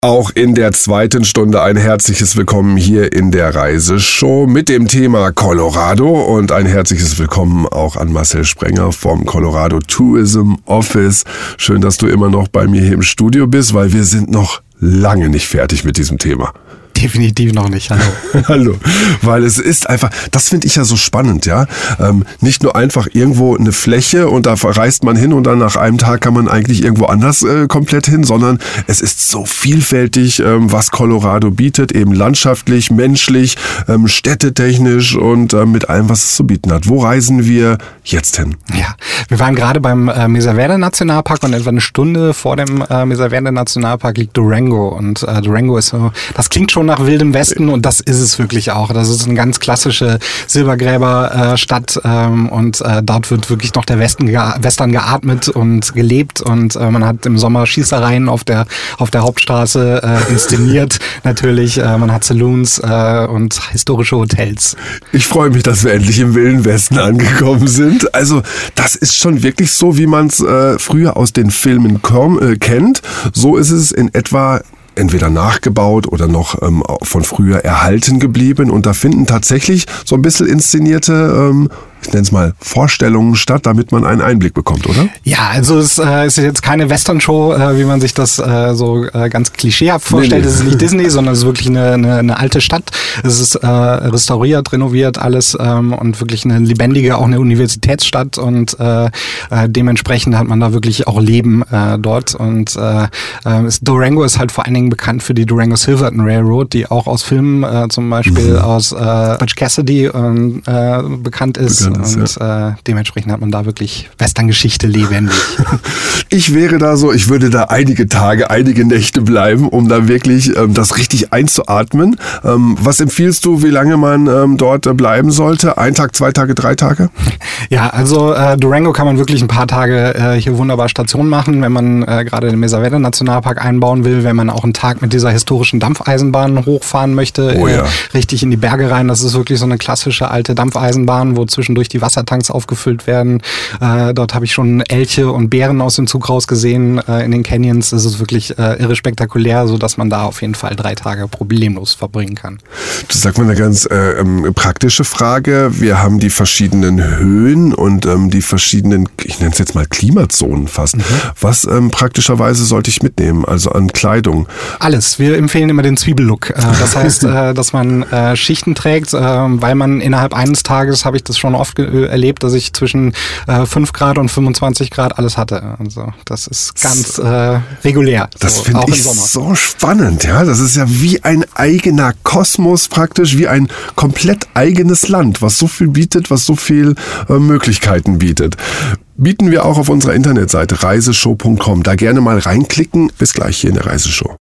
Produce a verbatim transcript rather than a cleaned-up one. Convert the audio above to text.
Auch in der zweiten Stunde ein herzliches Willkommen hier in der Reiseshow mit dem Thema Colorado und ein herzliches Willkommen auch an Marcel Sprenger vom Colorado Tourism Office. Schön, dass du immer noch bei mir hier im Studio bist, weil wir sind noch lange nicht fertig mit diesem Thema. Definitiv noch nicht, hallo. Hallo, weil es ist einfach, das finde ich ja so spannend, ja. Ähm, nicht nur einfach irgendwo eine Fläche und da reist man hin und dann nach einem Tag kann man eigentlich irgendwo anders äh, komplett hin, sondern es ist so vielfältig, ähm, was Colorado bietet, eben landschaftlich, menschlich, ähm, städtetechnisch und äh, mit allem, was es zu bieten hat. Wo reisen wir jetzt hin? Ja, wir waren gerade beim äh, Mesa Verde Nationalpark und etwa eine Stunde vor dem äh, Mesa Verde Nationalpark liegt Durango und äh, Durango ist so, das klingt schon nach Wildem Westen und das ist es wirklich auch. Das ist eine ganz klassische Silbergräberstadt äh, ähm, und äh, dort wird wirklich noch der Westen ge- Western geatmet und gelebt und äh, man hat im Sommer Schießereien auf der auf der Hauptstraße äh, inszeniert natürlich. Äh, man hat Saloons äh, und historische Hotels. Ich freue mich, dass wir endlich im Wilden Westen angekommen sind. Also das ist schon wirklich so, wie man es äh, früher aus den Filmen komm, äh, kennt. So ist es in etwa entweder nachgebaut oder noch ähm, von früher erhalten geblieben. Und da finden tatsächlich so ein bisschen inszenierte, ähm, ich nenne es mal, Vorstellungen statt, damit man einen Einblick bekommt, oder? Ja, also es äh, ist jetzt keine Western-Show, äh, wie man sich das äh, so äh, ganz klischeehaft vorstellt. Nee, nee. Es ist nicht Disney, sondern es ist wirklich eine, eine, eine alte Stadt. Es ist äh, restauriert, renoviert alles ähm, und wirklich eine lebendige, auch eine Universitätsstadt und äh, äh, dementsprechend hat man da wirklich auch Leben äh, dort. Und äh, äh, Durango ist halt vor allen Dingen bekannt für die Durango Silverton Railroad, die auch aus Filmen, äh, zum Beispiel mhm. aus äh, Butch Cassidy äh, bekannt ist. Und ist, ja. äh, dementsprechend hat man da wirklich Western-Geschichte lebendig. Ich wäre da so, ich würde da einige Tage, einige Nächte bleiben, um da wirklich ähm, das richtig einzuatmen. Ähm, was empfiehlst du, wie lange man ähm, dort äh, bleiben sollte? Ein Tag, zwei Tage, drei Tage? Ja, also äh, Durango kann man wirklich ein paar Tage äh, hier wunderbar Station machen, wenn man äh, gerade den Mesa Verde Nationalpark einbauen will, wenn man auch einen Tag mit dieser historischen Dampfeisenbahn hochfahren möchte, oh, ja. äh, richtig in die Berge rein. Das ist wirklich so eine klassische alte Dampfeisenbahn, wo zwischendurch die Wassertanks aufgefüllt werden. Äh, dort habe ich schon Elche und Bären aus dem Zug raus gesehen äh, in den Canyons. Das ist wirklich äh, irre spektakulär, sodass man da auf jeden Fall drei Tage problemlos verbringen kann. Du sag mal eine ganz äh, ähm, praktische Frage. Wir haben die verschiedenen Höhen und ähm, die verschiedenen, ich nenne es jetzt mal Klimazonen fast. Mhm. Was ähm, praktischerweise sollte ich mitnehmen, also an Kleidung? Alles. Wir empfehlen immer den Zwiebellook. Äh, das heißt, äh, dass man äh, Schichten trägt, äh, weil man innerhalb eines Tages, habe ich das schon oft ge- erlebt, dass ich zwischen äh, fünf Grad und fünfundzwanzig Grad alles hatte. Also das ist ganz äh, regulär. Das so, finde ich so spannend. Ja, das ist ja wie ein eigener Kosmos praktisch, wie ein komplett eigenes Land, was so viel bietet, was so viel äh, Möglichkeiten bietet. Bieten wir auch auf unserer Internetseite reiseshow punkt com. Da gerne mal reinklicken. Bis gleich hier in der Reiseshow.